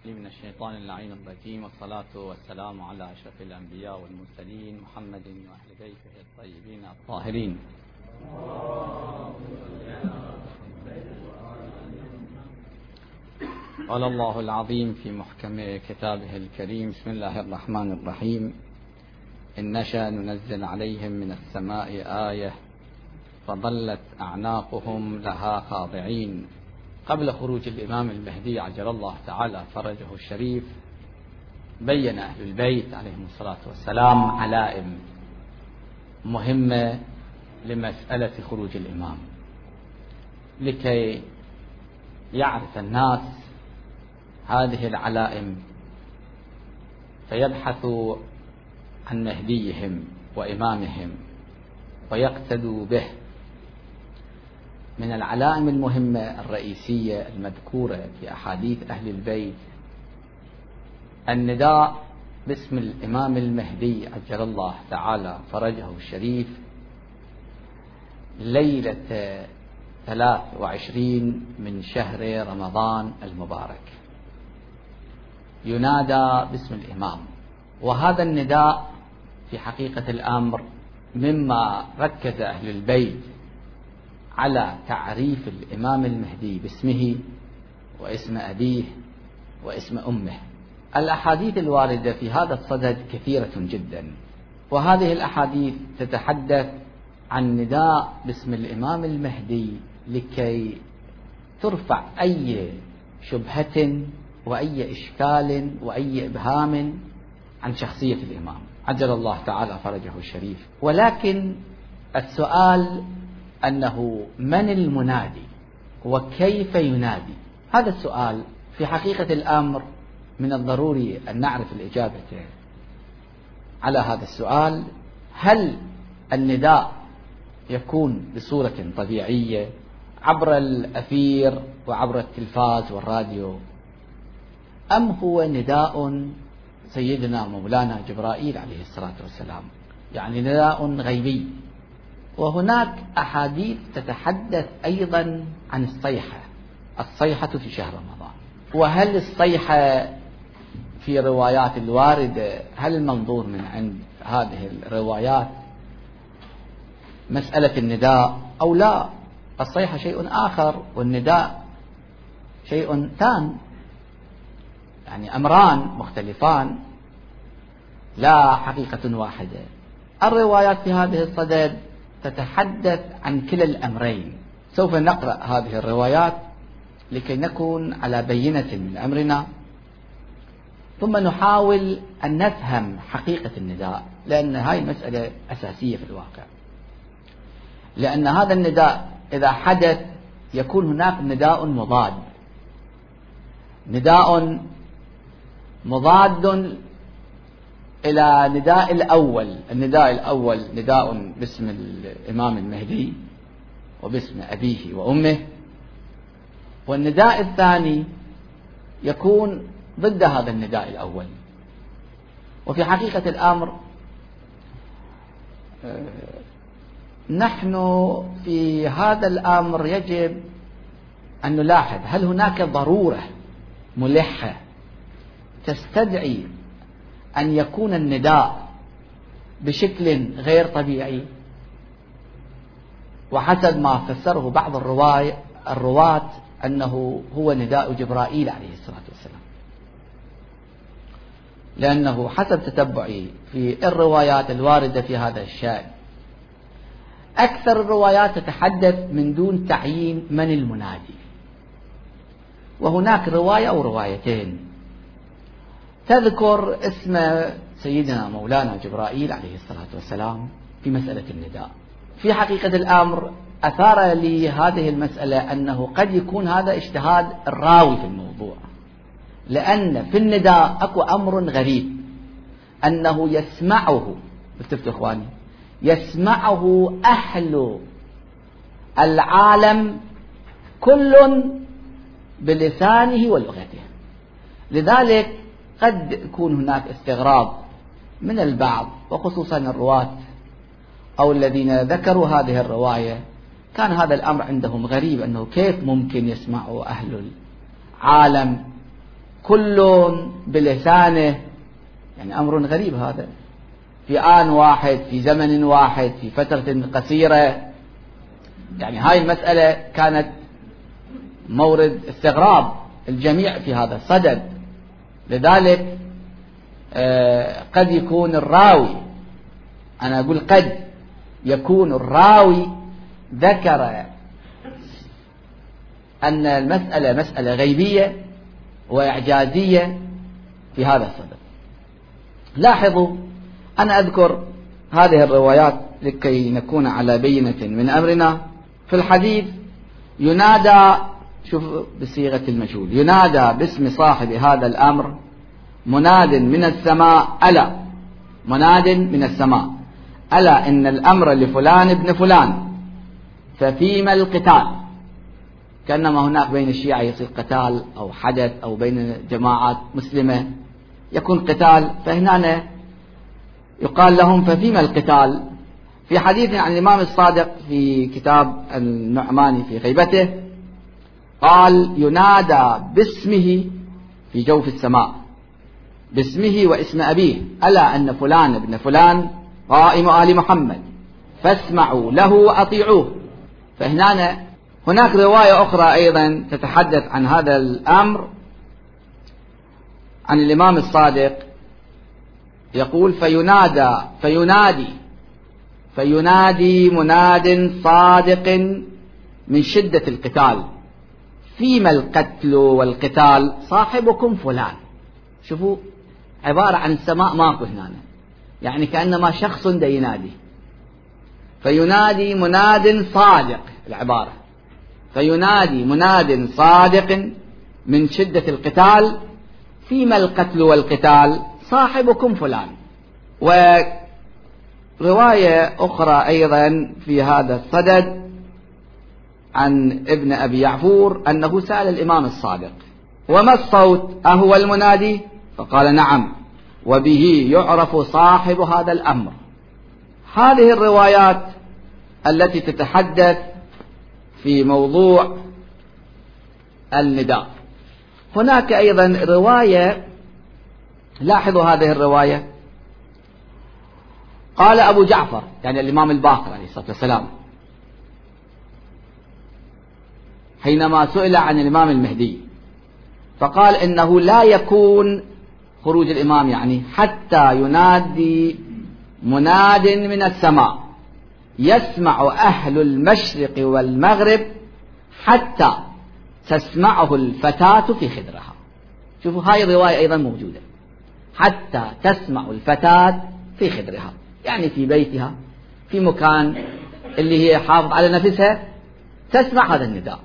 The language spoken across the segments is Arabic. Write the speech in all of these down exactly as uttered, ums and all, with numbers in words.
من الشيطان اللعين الرجيم، والصلاة والسلام على أشرف الأنبياء والمرسلين محمد وأهل بيته الطيبين الطاهرين. قال الله العظيم في محكم كتابه الكريم: بسم الله الرحمن الرحيم. إن نشأ ننزل عليهم من السماء آية فظلت أعناقهم لها خاضعين. قبل خروج الإمام المهدي عجل الله تعالى فرجه الشريف، بين أهل البيت عليهم الصلاة والسلام علائم مهمة لمسألة خروج الإمام، لكي يعرف الناس هذه العلائم فيبحثوا عن مهديهم وإمامهم ويقتدوا به. من العلائم المهمة الرئيسية المذكورة في أحاديث أهل البيت النداء باسم الإمام المهدي عجل الله تعالى فرجه الشريف ليلة ثلاث وعشرين من شهر رمضان المبارك، ينادى باسم الإمام. وهذا النداء في حقيقة الأمر مما ركز أهل البيت على تعريف الإمام المهدي باسمه واسم أبيه واسم أمه. الأحاديث الواردة في هذا الصدد كثيرة جدا، وهذه الأحاديث تتحدث عن نداء باسم الإمام المهدي لكي ترفع أي شبهة وأي إشكال وأي إبهام عن شخصية الإمام عجل الله تعالى فرجه الشريف. ولكن السؤال أنه من المنادي وكيف ينادي؟ هذا السؤال في حقيقة الأمر من الضروري أن نعرف الإجابة على هذا السؤال. هل النداء يكون بصورة طبيعية عبر الأثير وعبر التلفاز والراديو، أم هو نداء سيدنا مولانا جبرائيل عليه الصلاة والسلام، يعني نداء غيبي؟ وهناك أحاديث تتحدث أيضا عن الصيحة، الصيحة في شهر رمضان. وهل الصيحة في روايات الواردة، هل المنظور من عند هذه الروايات مسألة النداء أو لا؟ الصيحة شيء آخر والنداء شيء ثان، يعني أمران مختلفان لا حقيقة واحدة. الروايات في هذه الصدد تتحدث عن كلا الأمرين. سوف نقرأ هذه الروايات لكي نكون على بينة من أمرنا، ثم نحاول أن نفهم حقيقة النداء، لأن هاي مسألة أساسية في الواقع. لأن هذا النداء إذا حدث يكون هناك نداء مضاد، نداء مضاد إلى نداء الأول. النداء الأول نداء باسم الإمام المهدي وباسم أبيه وأمه، والنداء الثاني يكون ضد هذا النداء الأول. وفي حقيقة الأمر نحن في هذا الأمر يجب أن نلاحظ هل هناك ضرورة ملحة تستدعي أن يكون النداء بشكل غير طبيعي، وحسب ما فسره بعض الرواة أنه هو نداء جبرائيل عليه الصلاة والسلام، لأنه حسب تتبعي في الروايات الواردة في هذا الشأن أكثر الروايات تتحدث من دون تعيين من المنادي. وهناك رواية أو روايتين تذكر اسم سيدنا مولانا جبرائيل عليه الصلاة والسلام في مسألة النداء. في حقيقة الأمر أثار لي هذه المسألة أنه قد يكون هذا اجتهاد الراوي في الموضوع، لأن في النداء أكو أمر غريب أنه يسمعه، التفتوا إخواني، يسمعه أهل العالم كل بلسانه ولغته. لذلك قد يكون هناك استغراب من البعض، وخصوصا الرواة أو الذين ذكروا هذه الرواية كان هذا الأمر عندهم غريب، أنه كيف ممكن يسمعوا أهل العالم كل بلسانه، يعني أمر غريب هذا، في آن واحد، في زمن واحد، في فترة قصيرة. يعني هاي المسألة كانت مورد استغراب الجميع في هذا الصدد. لذلك قد يكون الراوي، أنا أقول قد يكون الراوي ذكر أن المسألة مسألة غيبية وإعجازية في هذا الصدد. لاحظوا، أنا أذكر هذه الروايات لكي نكون على بينة من أمرنا. في الحديث ينادى، شوف بصيغة المجهول، ينادى باسم صاحب هذا الأمر مناد من السماء ألا، مناد من السماء ألا إن الأمر لفلان ابن فلان ففيما القتال. كأنما هناك بين الشيعة يصير قتال أو حدث، أو بين جماعات مسلمة يكون قتال، فهنا يقال لهم ففيما القتال. في حديث عن الإمام الصادق في كتاب النعماني في غيبته قال ينادى باسمه في جوف السماء، باسمه واسم أبيه، ألا أن فلان ابن فلان قائم آل محمد فاسمعوا له وأطيعوه. فهنا هناك رواية أخرى أيضا تتحدث عن هذا الأمر عن الإمام الصادق، يقول فينادى فينادي فينادي مناد صادق من شدة القتال فيما القتل والقتال صاحبكم فلان. شوفوا، عبارة عن السماء ماكو هنا، يعني كأنما شخص دا ينادي. فينادي مناد صادق، العبارة فينادي مناد صادق من شدة القتال فيما القتل والقتال صاحبكم فلان. ورواية أخرى أيضا في هذا الصدد عن ابن أبي يعفور أنه سأل الإمام الصادق وما الصوت أهو المنادي؟ فقال نعم، وبه يعرف صاحب هذا الأمر. هذه الروايات التي تتحدث في موضوع النداء. هناك أيضا رواية، لاحظوا هذه الرواية، قال أبو جعفر يعني الإمام الباقر عليه الصلاة والسلام حينما سئل عن الإمام المهدي فقال إنه لا يكون خروج الإمام يعني حتى ينادي مناد من السماء يسمع أهل المشرق والمغرب حتى تسمعه الفتاة في خدرها. شوفوا هاي الرواية أيضا موجودة، حتى تسمع الفتاة في خدرها، يعني في بيتها في مكان اللي هي حافظ على نفسها تسمع هذا النداء.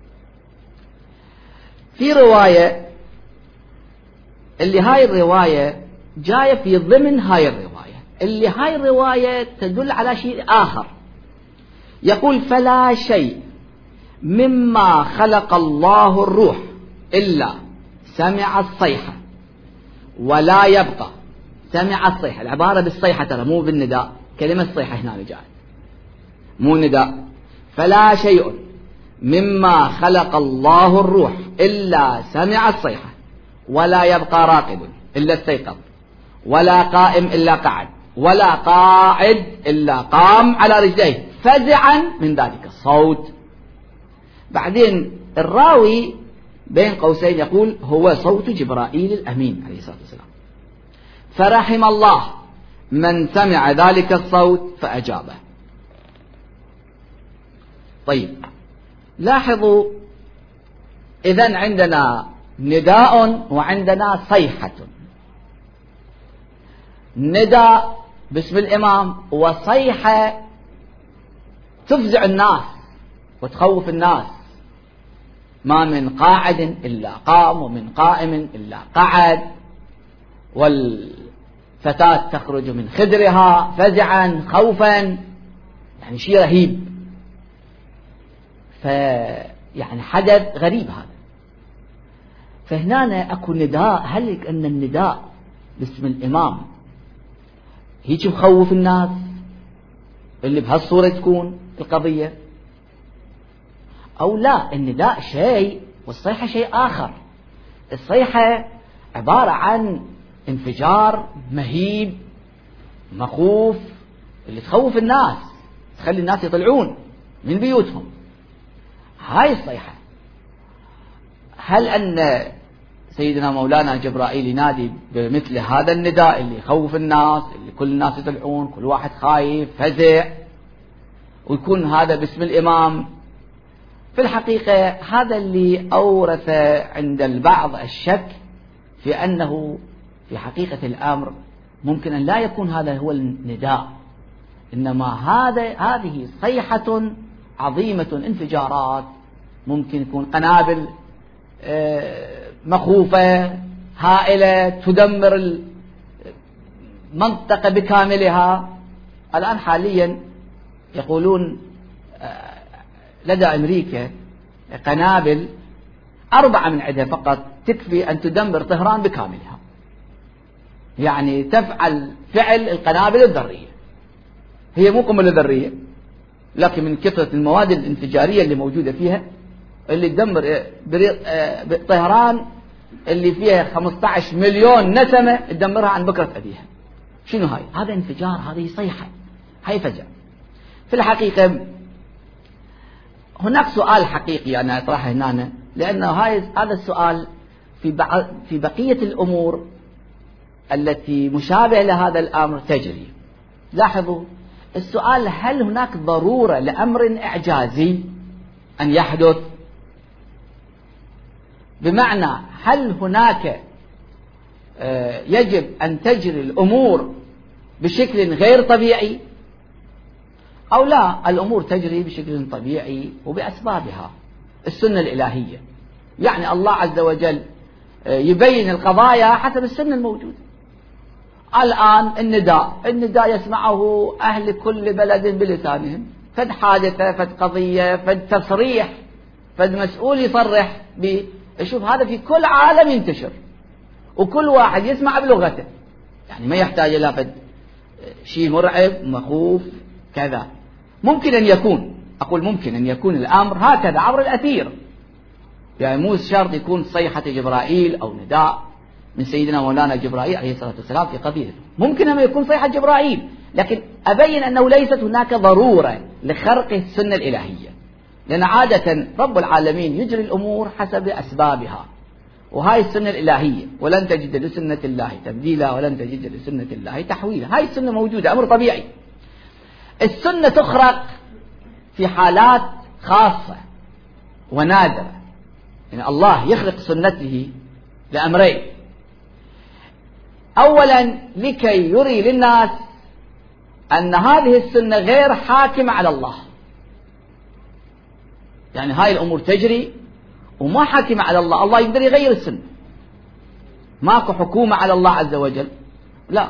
في رواية اللي هاي الرواية جاية في ضمن هاي الرواية، اللي هاي الرواية تدل على شيء آخر. يقول فلا شيء مما خلق الله الروح إلا سمع الصيحة ولا يبقى. سمع الصيحة، العبارة بالصيحة ترى مو بالنداء، كلمة صيحة هنا جاءت مو نداء. فلا شيء مما خلق الله الروح إلا سمع الصيحة ولا يبقى راقد إلا استيقظ ولا قائم إلا قعد ولا قاعد إلا قام على رجليه فزعا من ذلك الصوت. بعدين الراوي بين قوسين يقول هو صوت جبرائيل الأمين عليه الصلاة والسلام، فرحم الله من سمع ذلك الصوت فأجابه. طيب لاحظوا، إذن عندنا نداء وعندنا صيحة. نداء باسم الإمام وصيحة تفزع الناس وتخوف الناس، ما من قاعد إلا قام ومن قائم إلا قعد، والفتاة تخرج من خدرها فزعا خوفا، يعني شيء رهيب. فيعني حدث غريب هذا. فهنا أكو نداء، هل أن النداء باسم الإمام هيك مخوف الناس اللي بهالصورة تكون القضية، أو لا النداء شيء والصيحة شيء آخر؟ الصيحة عبارة عن انفجار مهيب مخوف اللي تخوف الناس، تخلي الناس يطلعون من بيوتهم. هاي الصيحة. هل أن سيدنا مولانا جبرائيل ينادي بمثل هذا النداء اللي يخوف الناس، اللي كل الناس يطلعون، كل واحد خايف فزع، ويكون هذا باسم الإمام؟ في الحقيقة هذا اللي أورث عند البعض الشك في أنه في حقيقة الأمر ممكن أن لا يكون هذا هو النداء، إنما هذا هذه صيحة عظيمة، انفجارات، ممكن يكون قنابل مخوفة هائلة تدمر المنطقة بكاملها. الآن حاليا يقولون لدى أمريكا قنابل أربعة من عدها فقط تكفي أن تدمر طهران بكاملها، يعني تفعل فعل القنابل الذرية. هي مو قنبلة ذرية، لكن من كثرة المواد الانفجارية اللي موجودة فيها اللي تدمر طهران اللي فيها خمسة عشر مليون نسمة تدمرها عن بكرة أبيها. شنو هاي؟ هذا انفجار، هذه صيحة، هاي فجأة. في الحقيقة هناك سؤال حقيقي أنا أطرحه هنا، لأنه هاي هذا السؤال في في بقية الأمور التي مشابهة لهذا الأمر تجري. لاحظوا السؤال: هل هناك ضرورة لأمر إعجازي أن يحدث؟ بمعنى هل هناك يجب أن تجري الأمور بشكل غير طبيعي، أو لا، الأمور تجري بشكل طبيعي وبأسبابها، السنة الإلهية. يعني الله عز وجل يبين القضايا حسب السنة الموجودة. الآن النداء النداء يسمعه أهل كل بلد بلسانهم، فد حادثة، فد قضية، فد تصريح، فد مسؤول يصرح شوف هذا في كل عالم ينتشر، وكل واحد يسمع بلغته، يعني ما يحتاج إلى فد شيء مرعب مخوف كذا. ممكن أن يكون، أقول ممكن أن يكون الأمر هكذا عبر الأثير، يعني مو شرط يكون صيحة جبرائيل أو نداء من سيدنا مولانا جبرائيل عليه الصلاة والسلام في قضية. ممكن أن يكون صيحة جبرائيل، لكن أبين أنه ليست هناك ضرورة لخرق السنة الإلهية، لأن عادة رب العالمين يجري الأمور حسب أسبابها، وهاي السنة الإلهية، ولن تجد لسنة الله تبديلا ولن تجد لسنة الله تحويلا. هاي السنة موجودة، أمر طبيعي. السنة تخرق في حالات خاصة ونادرة، يعني الله يخلق سنته لأمرين: أولا لكي يري للناس أن هذه السنة غير حاكمة على الله، يعني هاي الأمور تجري وما حاكمة على الله، الله يقدر يغير السنة، ماكو حكومة على الله عز وجل، لا.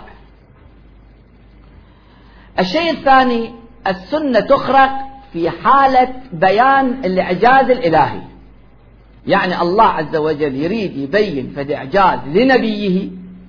الشيء الثاني: السنة تخرق في حالة بيان الإعجاز الإلهي، يعني الله عز وجل يريد يبين فد إعجاز لنبيه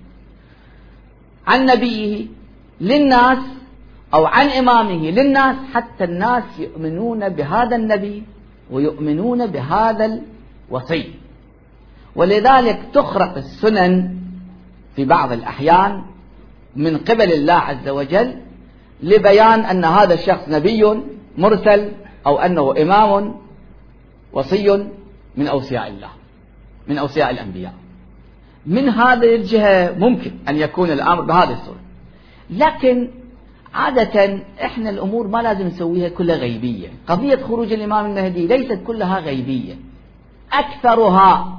عن نبيه للناس، أو عن إمامه للناس، حتى الناس يؤمنون بهذا النبي ويؤمنون بهذا الوصي. ولذلك تخرق السنن في بعض الأحيان من قبل الله عز وجل لبيان أن هذا الشخص نبي مرسل، أو أنه إمام وصي من أوصياء الله، من أوصياء الأنبياء. من هذه الجهة ممكن أن يكون الأمر بهذه الصورة، لكن عادة إحنا الأمور ما لازم نسويها كلها غيبية. قضية خروج الإمام المهدي ليست كلها غيبية، أكثرها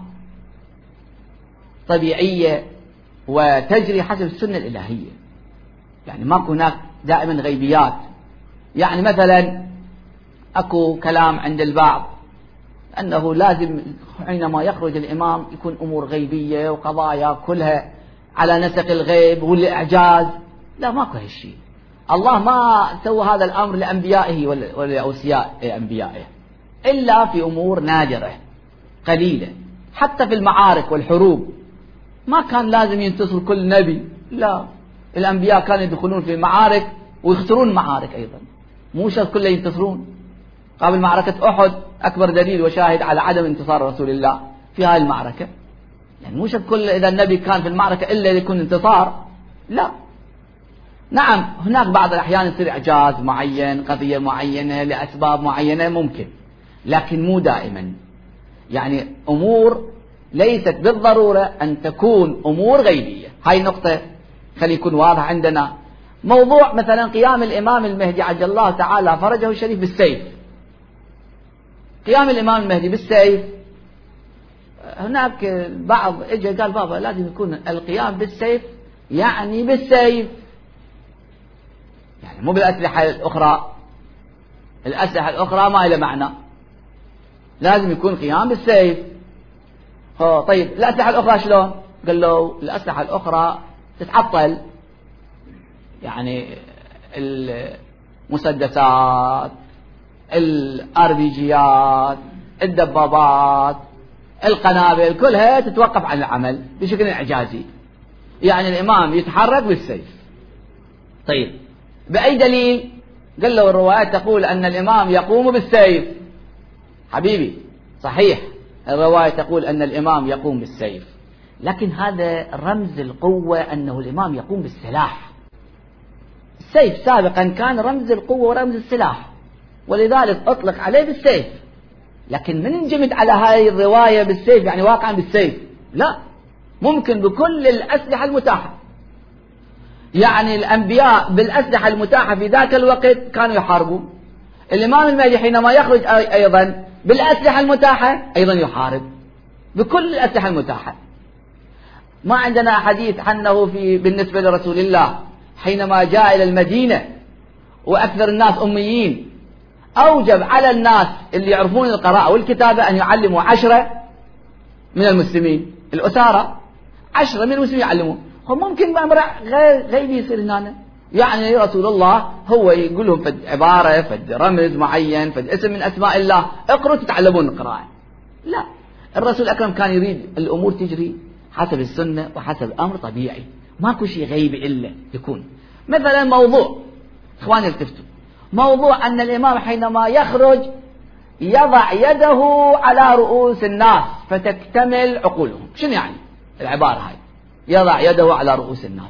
طبيعية وتجري حسب السنة الإلهية، يعني ما هناك دائما غيبيات. يعني مثلا أكو كلام عند البعض أنه لازم حينما يخرج الإمام يكون أمور غيبية وقضايا كلها على نسق الغيب والإعجاز. لا، ماكو هالشيء. الله ما سوى هذا الأمر لأنبيائه ولأوصياء أنبيائه إلا في أمور نادرة قليلة. حتى في المعارك والحروب ما كان لازم ينتصر كل نبي، لا، الأنبياء كانوا يدخلون في المعارك ويخسرون معارك أيضا، مو شرط كله ينتصرون. قبل معركة أحد أكبر دليل وشاهد على عدم انتصار رسول الله في هذه المعركة، يعني مو شرط كل إذا النبي كان في المعركة إلا يكون انتصار، لا. نعم هناك بعض الأحيان يصير إعجاز معين، قضية معينة لأسباب معينة ممكن، لكن مو دائما. يعني أمور ليست بالضرورة أن تكون أمور غيبية. هاي نقطة خلي يكون واضح عندنا. موضوع مثلا قيام الإمام المهدي عجل الله تعالى فرجه الشريف بالسيف، قيام الإمام المهدي بالسيف، هناك بعض اجى قال بابا لازم يكون القيام بالسيف يعني بالسيف، يعني مو بالأسلحة الأخرى، الأسلحة الأخرى ما لها معنى، لازم يكون قيام بالسيف. ها طيب الأسلحة الأخرى شلون؟ قال له الأسلحة الأخرى تتعطل، يعني المسدسات، الار بي جيات، الدبابات، القنابل، كلها تتوقف عن العمل بشكل إعجازي، يعني الإمام يتحرك بالسيف. طيب بأي دليل؟ قال له الروايات تقول أن الإمام يقوم بالسيف. حبيبي صحيح الرواية تقول أن الإمام يقوم بالسيف، لكن هذا رمز القوة أنه الإمام يقوم بالسلاح. السيف سابقا كان رمز القوة ورمز السلاح، ولذلك أطلق عليه بالسيف. لكن من انجمد على هاي الرواية بالسيف يعني واقعا بالسيف؟ لا، ممكن بكل الأسلحة المتاحة. يعني الأنبياء بالأسلحة المتاحة في ذاك الوقت كانوا يحاربوا. الإمام المهدي حينما يخرج أيضا بالأسلحة المتاحة أيضا يحارب بكل الأسلحة المتاحة. ما عندنا حديث عنه في بالنسبة لرسول الله حينما جاء إلى المدينة وأكثر الناس أميين، أوجب على الناس اللي يعرفون القراءة والكتابة أن يعلموا عشرة من المسلمين، الأسارة عشرة من المسلمين يعلمون. هم ممكن بأمر غيبي يصير هنا، يعني رسول الله هو يقول لهم فد عبارة فد رمز معين فد اسم من أسماء الله، اقروا تتعلمون القراءة. لا، الرسول الأكرم كان يريد الأمور تجري حسب السنة وحسب أمر طبيعي، ماكو شيء غيبي إلا يكون. مثلا موضوع إخواني التفتوا، موضوع أن الإمام حينما يخرج يضع يده على رؤوس الناس فتكتمل عقولهم. شنو يعني العبارة هاي؟ يضع يده على رؤوس الناس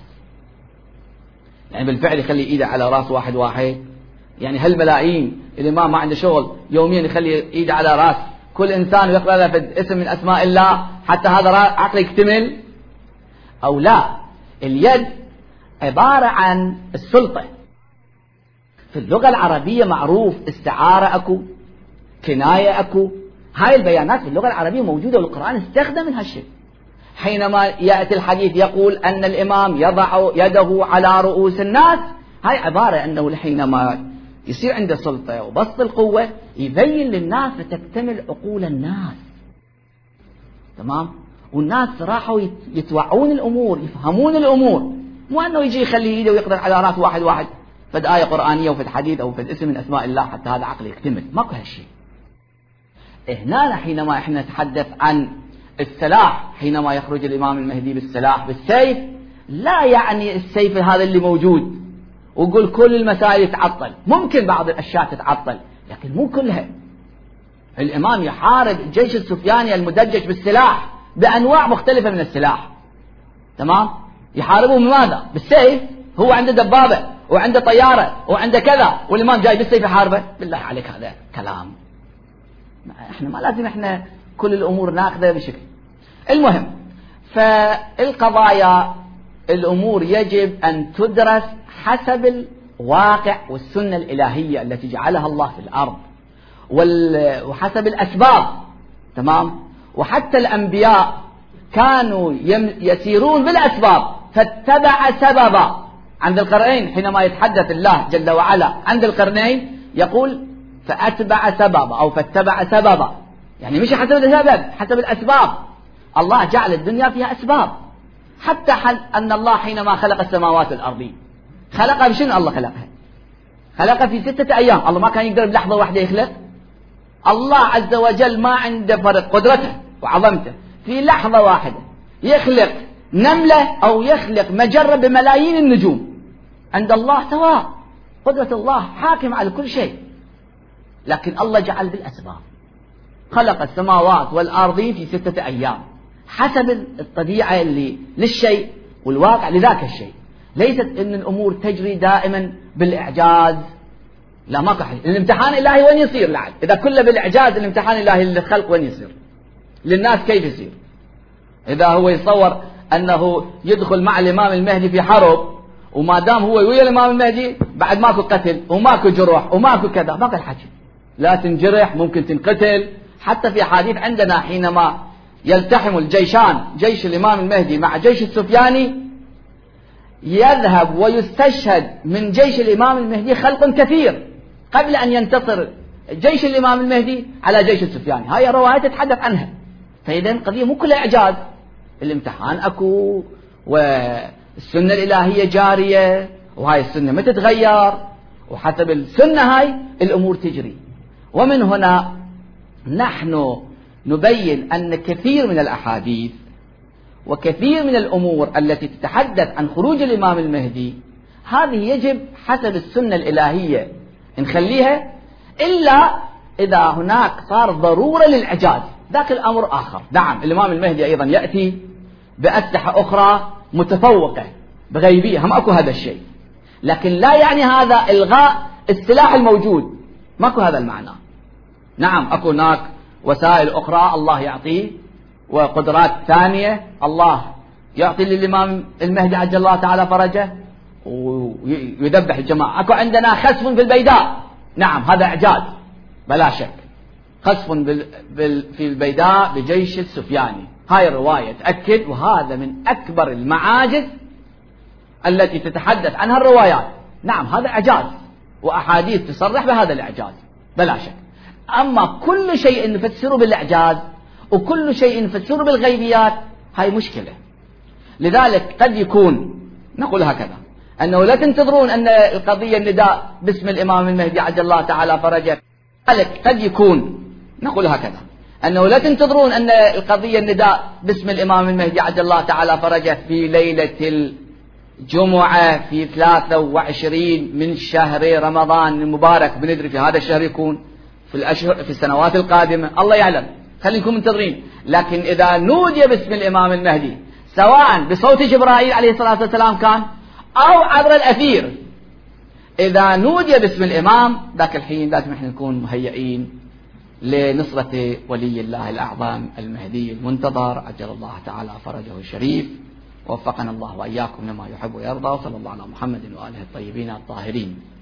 يعني بالفعل يخلي إيده على رأس واحد واحد؟ يعني هالملايين الإمام ما عنده شغل يوميا يخلي إيده على رأس كل إنسان ويقرأ له في اسم من أسماء الله حتى هذا عقله يكتمل؟ أو لا، اليد عبارة عن السلطة. في اللغة العربية معروف استعارة أكو، كناية أكو، هاي البيانات في اللغة العربية موجودة والقرآن استخدم من هالشيء. حينما يأتي الحديث يقول أن الإمام يضع يده على رؤوس الناس، هاي عبارة أنه حينما يصير عنده سلطة وبسط القوة يبين للناس فتكتمل عقول الناس. تمام؟ والناس راحوا يتوعون الأمور، يفهمون الأمور، مو أنه يجي يخلي يده ويقدر على رأس واحد واحد فد آية قرآنية وفد حديث أو فد اسم من أسماء الله حتى هذا عقل يكتمل. ماكو هالشيء. هنا حينما احنا نتحدث عن السلاح، حينما يخرج الإمام المهدي بالسلاح بالسيف، لا يعني السيف هذا اللي موجود ويقول كل المسائل يتعطل. ممكن بعض الأشياء تتعطل لكن مو كلها. الإمام يحارب الجيش السفياني المدجج بالسلاح بأنواع مختلفة من السلاح. تمام؟ يحاربه بماذا؟ بالسيف. هو عنده دبابة وعنده طيارة وعنده كذا والإمام جاي بالسيف يحاربه؟ بالله عليك هذا كلام. احنا ما لازم احنا كل الأمور ناخذها بشكل. المهم، فالقضايا الأمور يجب أن تدرس حسب الواقع والسنة الإلهية التي جعلها الله في الأرض وحسب الأسباب. تمام؟ وحتى الأنبياء كانوا يسيرون بالأسباب فاتبع سببا. عند القرنين حينما يتحدث الله جل وعلا عند القرنين يقول فأتبع سببا أو فاتبع سببا، يعني مش حسب السبب، حسب الأسباب. الله جعل الدنيا فيها أسباب. حتى أن الله حينما خلق السماوات والأرض خلقها بشنو؟ الله خلقها خلقها في ستة أيام. الله ما كان يقدر بلحظة واحدة يخلق. الله عز وجل ما عنده فرق قدرته وعظمته، في لحظة واحدة يخلق نملة أو يخلق مجرة بملايين النجوم. عند الله سواء، قدرة الله حاكم على كل شيء. لكن الله جعل بالأسباب، خلق السماوات والأرض في ستة أيام. حسب الطبيعة اللي للشيء والواقع لذاك الشيء. ليست أن الأمور تجري دائما بالإعجاز، لا ما كحل. الامتحان الإلهي وين يصير لعل؟ إذا كله بالإعجاز الامتحان الإلهي للخلق وين يصير؟ للناس كيف يصير؟ إذا هو يصور أنه يدخل مع الإمام المهدي في حرب، وما دام هو ويا الإمام المهدي بعد ماكو قتل وماكو جروح وماكو كذا، ماكو الحكي، لا تنجرح ممكن تنقتل. حتى في حديث عندنا حينما يلتحم الجيشان، جيش الإمام المهدي مع جيش السفياني، يذهب ويستشهد من جيش الإمام المهدي خلق كثير قبل أن ينتصر جيش الإمام المهدي على جيش السفياني. هاي رواية تتحدث عنها. فإذا القضية مو كلها إعجاز، الامتحان أكو والسنة الإلهية جارية، وهاي السنة ما تتغير، وحسب السنة هاي الأمور تجري. ومن هنا نحن نبين أن كثير من الأحاديث وكثير من الأمور التي تتحدث عن خروج الإمام المهدي هذه يجب حسب السنة الإلهية نخليها، إلا إذا هناك صار ضرورة للإعجاز، ذاك الأمر آخر. نعم الإمام المهدي أيضا يأتي بأسلحة أخرى متفوقة بغيبية، هم أكو هذا الشيء، لكن لا يعني هذا إلغاء السلاح الموجود، ماكو هذا المعنى. نعم أكو هناك وسائل أخرى الله يعطيه وقدرات ثانية، الله يعطي للإمام المهدي عجل الله تعالى فرجه ويذبح الجماعة. أكو عندنا خسف في البيداء، نعم هذا إعجاز بلا شك، خسف في البيداء بجيش السفياني، هاي الرواية تأكد، وهذا من أكبر المعاجز التي تتحدث عنها الروايات. نعم هذا إعجاز، وأحاديث تصرح بهذا الإعجاز بلا شك. أما كل شيء نفسره بالإعجاز وكل شيء نفسره بالغيبيات هاي مشكلة. لذلك قد يكون نقول هكذا، أنه لا تنتظرون أن القضية النداء باسم الإمام المهدي عجل الله تعالى فرجه. لذلك قد يكون نقول هكذا، أنه لا تنتظرون أن القضية النداء باسم الإمام المهدي عجل الله تعالى فرجه في ليلة الجمعة في ثلاثة وعشرين من شهر رمضان المبارك، بندري في هذا الشهر يكون في الأشهر في السنوات القادمة، الله يعلم، خليكم منتظرين. لكن إذا نودي باسم الإمام المهدي سواء بصوت جبرائيل عليه الصلاة والسلام كان أو عبر الأثير، إذا نودي باسم الإمام ذاك الحين لازم احنا نكون مهيئين لنصرة ولي الله الأعظم المهدي المنتظر عجل الله تعالى فرجه الشريف. وفقنا الله وإياكم لما يحب ويرضى، وصلى الله على محمد وآله الطيبين الطاهرين.